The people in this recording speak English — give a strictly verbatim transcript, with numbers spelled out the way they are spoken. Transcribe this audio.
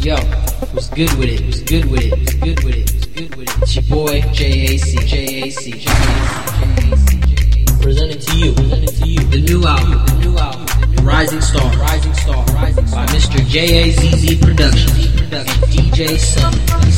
Yo, what's good with it? What's good with it? What's good with it? What's good with it? It's your boy J A C, J A C, J A C, presenting to you, presenting to you the new album, the new album, the new Rising Star, Rising Star, Rising Star by Mister J A Z Z Productions, and D J Sun.